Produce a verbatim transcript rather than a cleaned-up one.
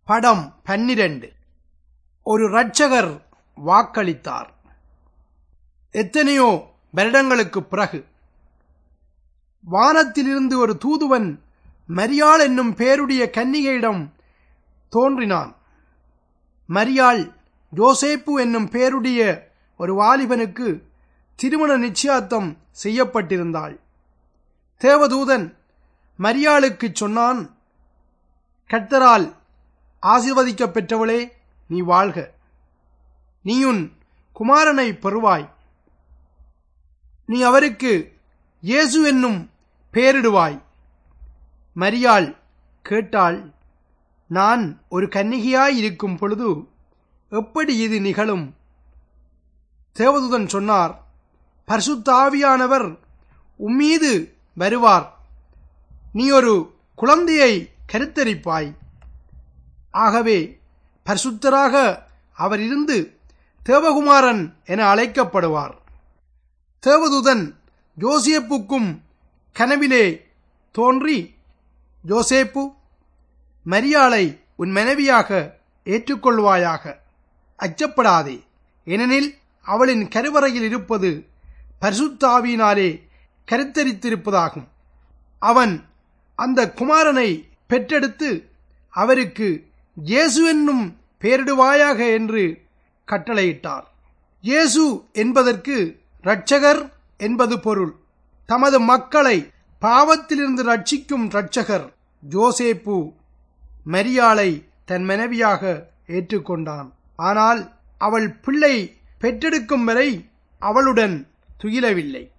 படம் பன்னிரண்டு. ஒரு இரட்சகர் வாக்களித்தார். எத்தனையோ வருடங்களுக்கு பிறகு வானத்திலிருந்து ஒரு தூதுவன் மரியாள் என்னும் பேருடைய கன்னிகையிடம் தோன்றினான். மரியாள் யோசேப்பு என்னும் பேருடைய ஒரு வாலிபனுக்கு திருமண நிச்சயார்த்தம் செய்யப்பட்டிருந்தாள். தேவதூதன் மரியாளுக்கு சொன்னான், கர்த்தரால் ஆசீர்வதிக்க பெற்றவளே, நீ வாழ்க, நீயுன் குமாரனை பெறுவாய், நீ அவருக்கு இயேசு என்னும் பெயரிடுவாய். மரியாள் கேட்டாள், நான் ஒரு கன்னிகையாய் இருக்கும் பொழுது எப்படி இது நிகழும்? தேவதூதன் சொன்னார், பரிசுத்த ஆவியானவர் உம்மீது வருவார், நீ ஒரு குழந்தையை கருத்தரிப்பாய், ஆகவே பரிசுத்தராக அவர் இருந்து தேவகுமாரன் என அழைக்கப்படுவார். தேவதூதன் யோசேப்புக்கும் கனவிலே தோன்றி, யோசேப்பு, மரியாளை உன் மனைவியாக ஏற்றுக்கொள்வாயாக, அச்சப்படாதே, ஏனெனில் அவளின் கருவறையில் இருப்பது பரிசுத்த ஆவியினாலே கருத்தரித்திருப்பதாகும். அவன் அந்த குமாரனை பெற்றெடுத்து அவருக்கு இயேசு என்னும் பெயரிடுவாயாக என்று கட்டளையிட்டார். இயேசு என்பதற்கு இரட்சகர் என்பது பொருள். தமது மக்களை பாவத்திலிருந்து ரட்சிக்கும் இரட்சகர். யோசேப்பு மரியாளை தன் மனைவியாக ஏற்றுக்கொண்டான். ஆனால் அவள் பிள்ளை பெற்றெடுக்கும் வரை அவளுடன் துயிலவில்லை.